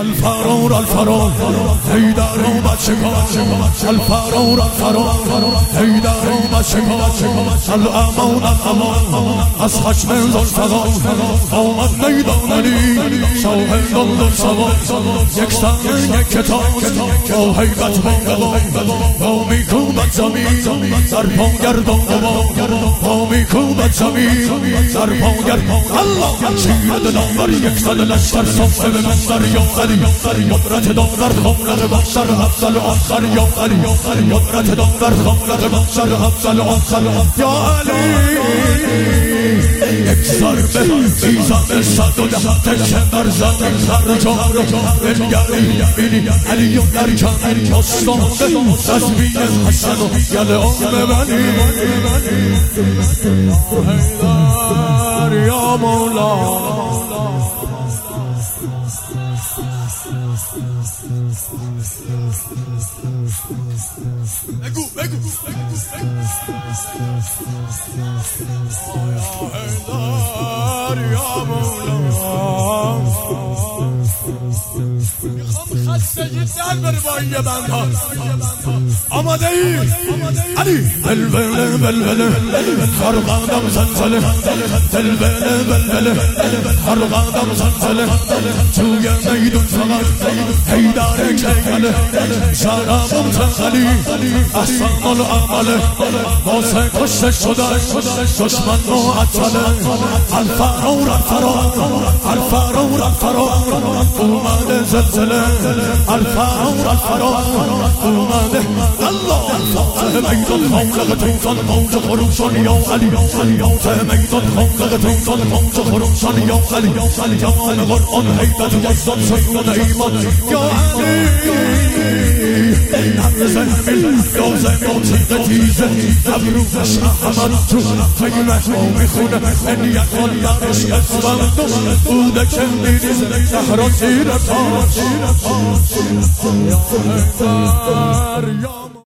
الفرار الفرار حیدر اومد شکار الفرار الفرار حیدر اومد شکار الامان الامان از خشم زلفقار آمد میدان علی شاه دلدل سوار یک سر یک کتاب با هیبت با میکوبد زمین در پا گردان با میکوبد زمین در پا گردان الله شیر دلاور یک زد لشکر صفه به منظر یا علی قدرت داور خانه بخشر افضل آخر یا علی قدرت داور خانه بخشر افضل آخر یا علی یک ضربه بیزم صد و ده تشبر زمین خرجار بنگری بینی علی و در کمر مستانده تسبیح حسن و گل آم بنی حیدر یا مولا بگو بگو حیدر یا مولا میخوام خستگی در بر با یه بندها آماده ای علی بلبله بلبله خرقادم زلزله بلبله بلبله خرقادم زلزله توی میدون فقط حیدر کیگله شرابم تنخلی احسان العمله واسه کشته شده دشمن معطله الفرار الفرار الفرار الفرار اومده زلزله الفرار الفرار اومده الله فاتح میدان خانق توفان موج خروشان یا علی فاتح میدان خانق توفان موج خروشان یا علی جوان قرآن حیدر یزدان سیدان ایمان یا علی نبزن یازم تیغ تیزه ابروش احمد تو خیمه میخونه نیت کن در عشق اسفند بوده که میریز تهران زیر پا